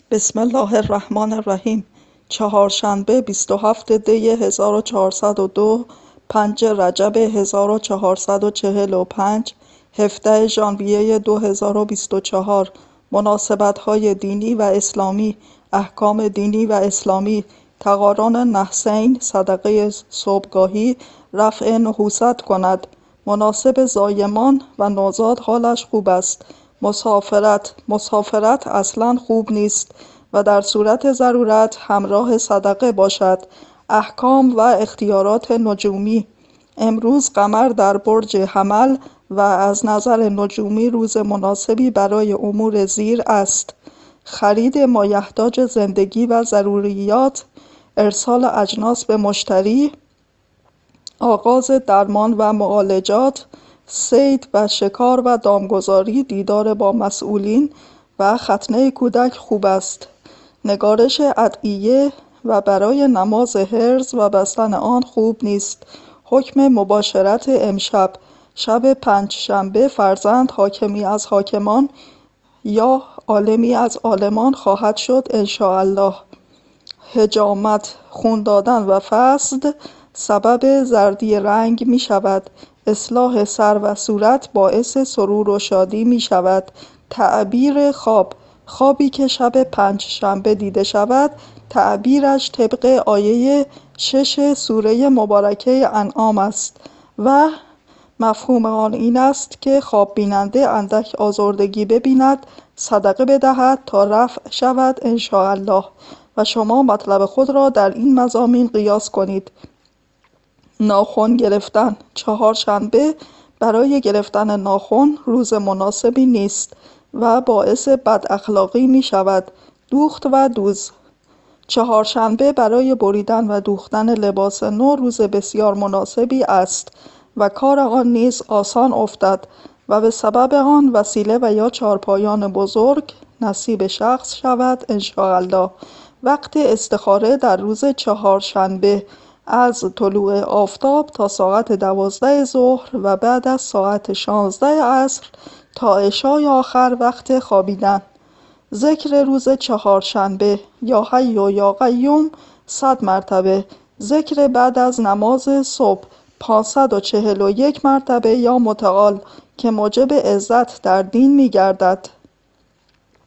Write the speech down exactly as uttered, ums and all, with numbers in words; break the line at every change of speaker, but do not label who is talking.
بسم الله الرحمن الرحیم. چهارشنبه بیست و هفت دی هزار و چهارصد و دو، پنج رجب هزار و چهارصد و چهل و پنج، هفده ژانویه دو هزار و بیست و چهار. مناسبت‌های دینی و اسلامی، احکام دینی و اسلامی: تقارن نحسین، صدقه صبحگاهی، رفع نحوست کند. مناسب زایمان و نوزاد حالش خوب است. مسافرت مسافرت اصلا خوب نیست و در صورت ضرورت همراه صدقه باشد. احکام و اختیارات نجومی: امروز قمر در برج حمل و از نظر نجومی روز مناسبی برای امور زیر است: خرید مایحتاج زندگی و ضروریات، ارسال اجناس به مشتری، آغاز درمان و معالجات، صید و شکار و دامگذاری، دیدار با مسئولین و ختنه کودک خوب است. نگارش ادعیه و برای نماز حرز و بستن آن خوب نیست. حکم مباشرت امشب: شب پنجشنبه فرزند حاکمی از حاکمان یا عالمی از عالمان خواهد شد انشاءالله. حجامت، خون دادن و فسد سبب زردی رنگ می شود. اصلاح سر و صورت باعث سرور و شادی می شود. تعبیر خواب: خوابی که شب پنج شنبه دیده شود تعبیرش طبق آیه شش سوره مبارکه انعام است و مفهوم آن این است که خواب بیننده اندک آزردگی ببیند صدقه بدهد تا رفع شود انشاءالله و شما مطلب خود را در این مضامین قیاس کنید. ناخن گرفتن: چهارشنبه برای گرفتن ناخن روز مناسبی نیست و باعث بد اخلاقی می شود. دوخت و دوز: چهارشنبه برای بریدن و دوختن لباس نو روز بسیار مناسبی است و کار آن نیز آسان افتد و به سبب آن وسیله و یا چهارپایان بزرگ نصیب شخص شود انشاءالله. وقت استخاره در روز چهارشنبه از طلوع آفتاب تا ساعت دوازده ظهر و بعد از ساعت شانزده عصر تا عشای آخر وقت خوابیدن. ذکر روز چهارشنبه: یا حی و یا قیوم صد مرتبه. ذکر بعد از نماز صبح پانصد و چهل و یک مرتبه یا متعال که موجب عزت در دین می گردد.